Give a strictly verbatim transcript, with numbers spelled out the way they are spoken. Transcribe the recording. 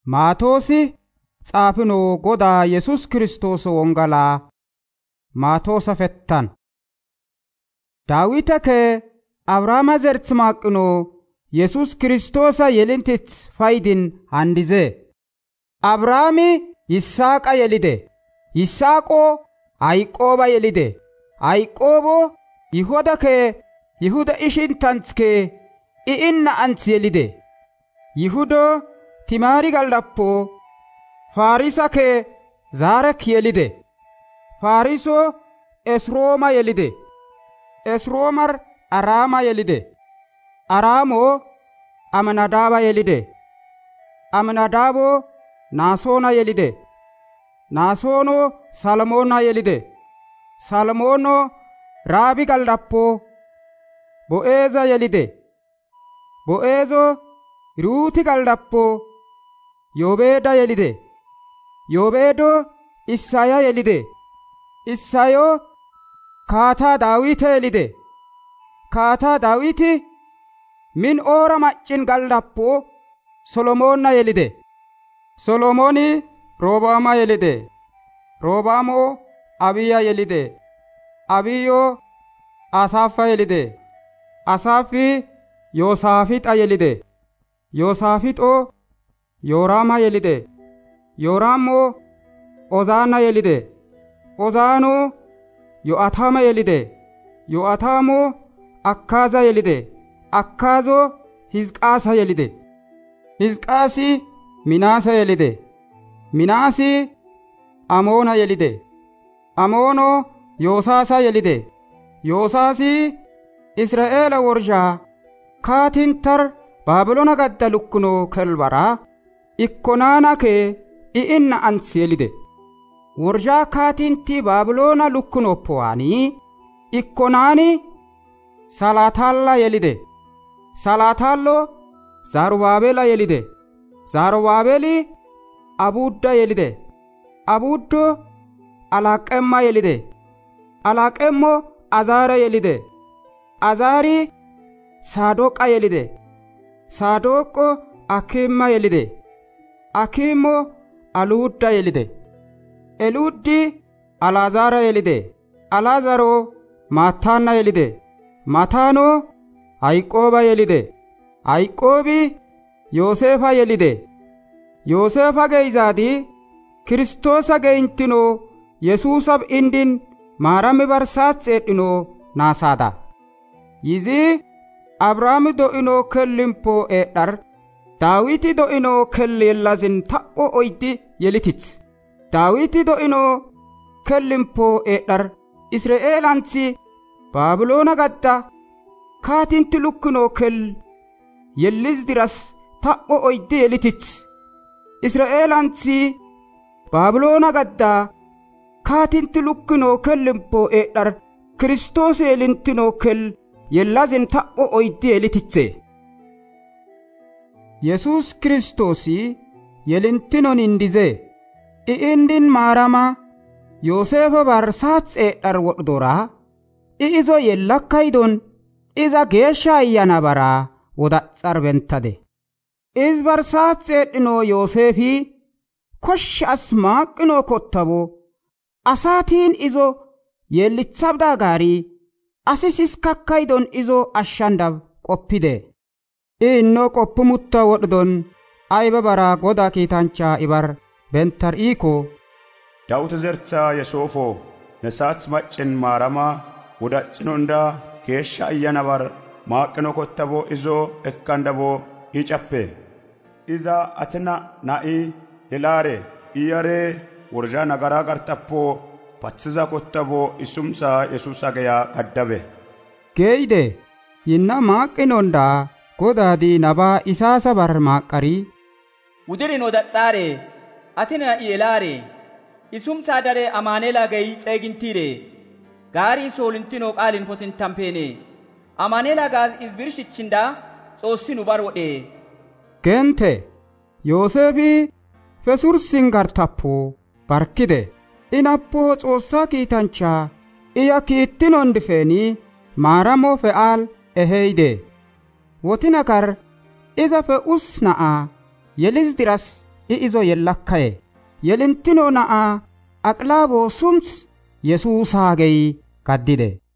Maatoosi xaafino goda Yesus Kristos wongala Maatoosa fettan. Daawite ke Abrahaama zerts maqino Yesus Kristosa yelintit faydin handize. Abrahaami Yisaaqa yelide. Yisaaqo Ayqooba yelide. Ayqoobo Yihuda ke Yihuda ishin tantske i'inna ants yelide. Yihudo Timaari galdappo Farisa ke Zarek yelide. Fariso Esrooma yelide. Esroomar Araama yelide. Araamo Amnadaba yelide. Amnadabo Naasona yelide. Naasono Salmoona yelide. Salmono Raabi galdappo Bo'eeza yelide. Bo'eezo Ruuti galdappo Yobeeda yelide. Yobeedo Isaya yelide. Isayo Kaata Daawite yelide. Kaata Daawiti min oora maccin galdappo Solomoona yelide. Solomoni Robaama yelide. Robaamo Abiya yelide. Abiyo Asaafa yelide. Asaafi Yoosaafixa yelide. Yoosaafiixo Yoraama yelide. Yoraamo Ozaana yelide. Ozaano Yo'ataama yelide. Yo'ataamo Akkaaza yelide. Akkaazo Hizqaasa yelide. Hizqaasi Minaasa yelide. Minaasi Amoona yelide. Amoono Yoosaasa yelide. Yoosaasi Israa'eela worshaa kaatintar Baabilona gadda lukkuno kelbara ikkonaana kee i'inna ans yelide. Worshaa kaatinti Baabilona lukkuno po'anii ikkonaani Salaatalla yelide. Salaatallo Zarubaabela yelide. Zarubaabeli Abuudda yelide. Abuuddo Alaaqemma yelide. Alaaqemmo Azaara yelide. Azaari Saadoqa yelide. Saadoqo Akiimma yelide. Akiimmo Aluudda yelide. Eluuddi Alaazaara yelide. Alaazaro Maataana yelide. Maataano Ayqooba yelide. Ayqoobi Yoosefa yelide. Yoosefa geyzaadi Kiristoosa geyntino Yesuusab indin maarami barsaat seedhino naasaada. Yizi Abrahaami do'ino kellimpo eedhar Daawiti do'ino kellellazin ta'o oydi yelitich. Daawiti do'ino kellimpo eedhar Israa'eelansi Baabilona gadda kaatinti lukkino kel yelliz diras ta'o oydi yelitich. Israa'eelansi Baabilona gadda kaatinti lukkino kellimpo eedhar Kiristoos yelintino kel yellazin ta'o oydi yelitiche. Yesus Kiristoosi yelintinon indize. I'indin maarama Yoosefa barsaats eedhar wodhdora i'izo yellakkaydon iza geeshsha ayyana baraa wodaxxar bentade. Iz barsaats eedhino Yoosefi kosh as maaqino kottabo asaatiin izo yellitsabda gaarii asisis kakkaydon izo ashshandab qoppide. Inno qoppumutta wodhdon ayba baraa goda kiitancha ibar bentar iiko. Daawit zertsa Yesoofo nesaats maccin maarama wodaxxinonda geeshsha ayyana bar maaqino kottabo izo ekkandabo icappe. Iza atina na'i yelaare iyare worshaa nagaraa qarxappo patsiza kottabo isumsa Yesuusa geya gaddabe. Geeyde yinna maaqinonda godaadi nabaa isaasa bar maaqqarii. Udirin wodaxxaare atina na'i yelaare isumsa dare amaaneela geyi xeegintiire gaarii soolintino qaalin potintampeene amaaneela gaaz izbirshichinda xoossinu bar wodhe. Gente Yoosefi fesursin gartappo barkide. Inappo xoossaa kiitancha iya kiittinon difeeni maaramo fe'aal eheyde. Wotinakar iza fe'us na'a yelis diras i izo yellakkaye yelintino na'a aqlaabo sums yesuusaagey kaddide.